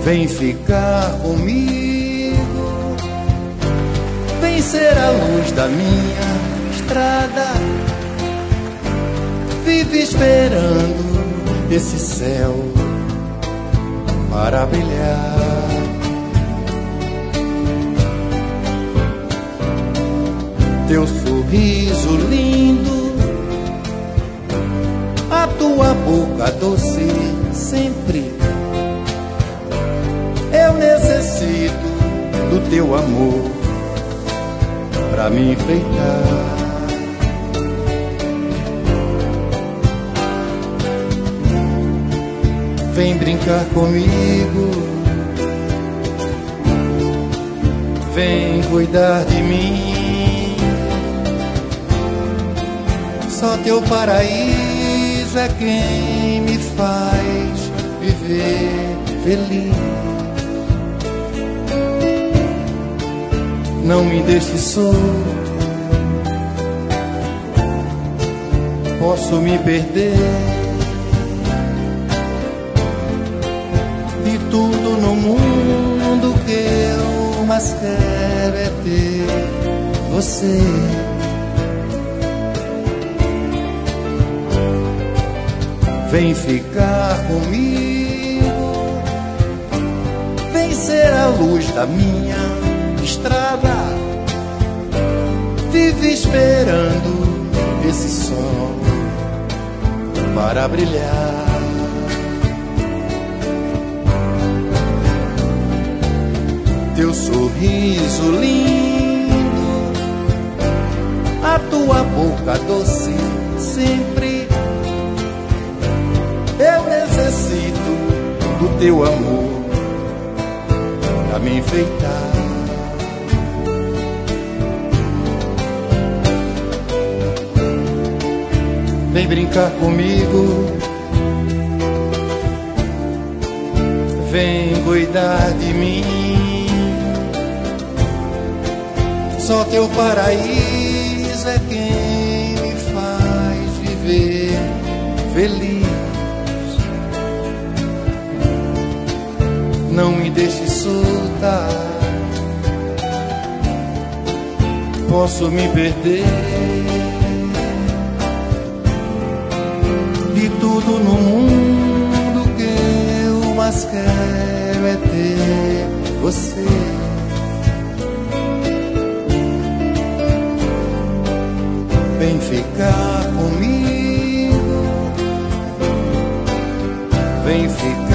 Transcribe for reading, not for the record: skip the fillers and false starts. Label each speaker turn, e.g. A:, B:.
A: Vem ficar comigo, vem ser a luz da minha estrada. Vive esperando esse céu para brilhar. Teu sorriso lindo, a tua boca doce sempre. Eu necessito do teu amor pra me enfeitar. Vem brincar comigo, vem cuidar de mim. Só teu paraíso é quem me faz viver feliz. Não me deixe só, posso me perder. De tudo no mundo que eu mais quero é ter você. Vem ficar comigo, vem ser a luz da minha estrada. Vive esperando esse sol para brilhar. Teu sorriso lindo, a tua boca doce sempre. Eu necessito do teu amor pra me enfeitar. Vem brincar comigo, vem cuidar de mim. Só teu paraíso é quem me faz viver feliz. Não me deixe soltar, posso me perder. De tudo no mundo que eu mais quero é ter você. Vem ficar comigo, vem ficar